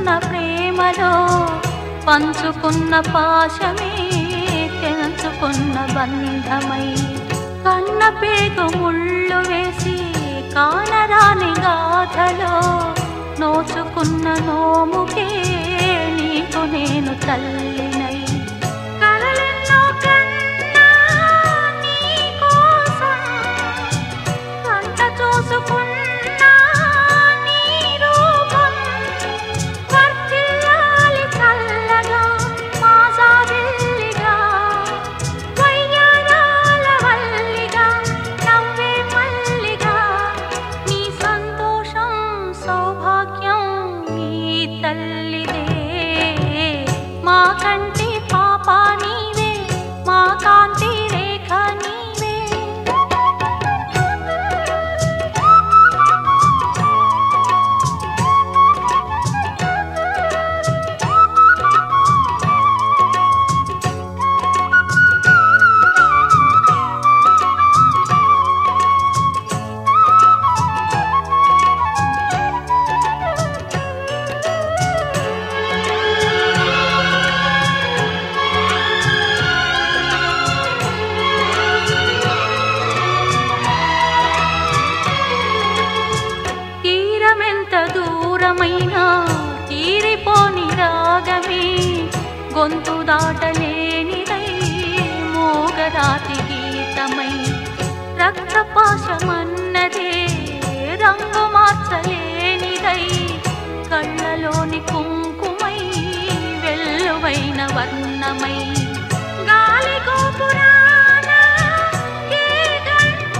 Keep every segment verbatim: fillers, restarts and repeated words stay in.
పంచుకున్న ప్రేమలో పంచుకున్న పాశమే తెంచుకున్న బంధమై కన్న పేగు ముళ్ళు వేసి కానరాని గాథలో నోచుకున్న నోముకే నీకు నేను తల్లినై కలలెన్నో కన్నా నీ కోసం కంట చూసుకున్నా నీ రూపం వర్ధిల్లాలి చల్లగా మా జాబిల్లిగా వయ్యారాల వల్లిగా నవ్వే మల్లిగా నీ సంతోషం సౌభాగ్యం నీ తల్లిదే మా కంటి పాప నీవే మా కాంతి రేఖ నీవే తీరమెంత దూరమైనా తీరిపోని రాగమే గొంతు దాటలేనిదై మోగరాతి గీతమై రక్తపాశమన్నదే రంగు మార్చలేనిదై కళ్ళలోని కుంకుమై వెల్లువైన వర్ణమై గాలి గోపురాన ఏ గంట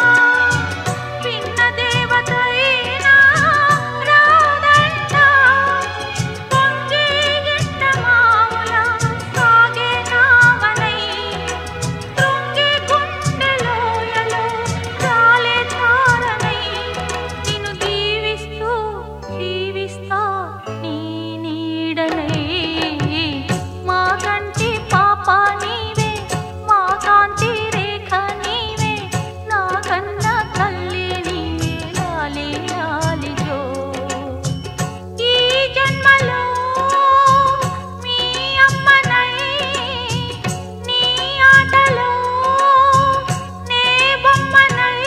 విన్న దేవతైనా రాదంట పొంగే గిట్ట మావుల సాగే నావనై తృంగే గుండెలోయలో రాలే ధారణై నిన్ను దీవిస్తూ జీవిస్తా నీ నీడనై మా కంటి పాప నీవే మా కాంతి రేఖ నీవే నా కన్న తల్లి నీవే లాలి లాలి జో ఈ జన్మలో మీ అమ్మనై నీ ఆటలో నే బొమ్మనై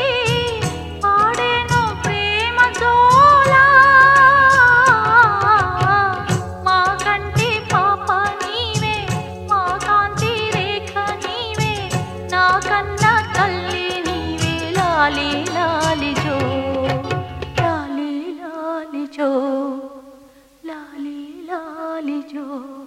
పాడేను ప్రేమ జోలా మా కంటి పాప నీవే మా కాంతి రేఖ నీవే నా కన్న తల్లి నీవే లాలి లాలి జో లాలి లాలి జో లాలి లాలి జో